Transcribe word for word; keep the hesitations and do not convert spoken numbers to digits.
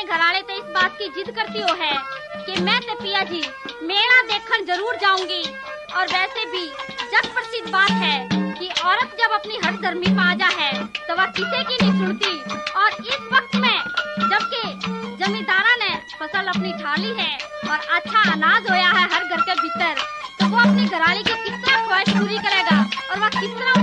अपने घराले ते इस बात की जिद करती हो है कि मैं ते पिया जी मेला देखने जरूर जाऊंगी। और वैसे भी जग प्रसिद्ध बात है कि औरत जब अपनी हर धर्मी में आ जा है तो वह किसी की नहीं सुनती। और इस वक्त में जबकि जमींदारा ने फसल अपनी ढाली है और अच्छा अनाज होया है हर घर के भीतर, तो वो अपनी घराली की किस तरह ख्वाहिश पूरी करेगा और वह किस तरह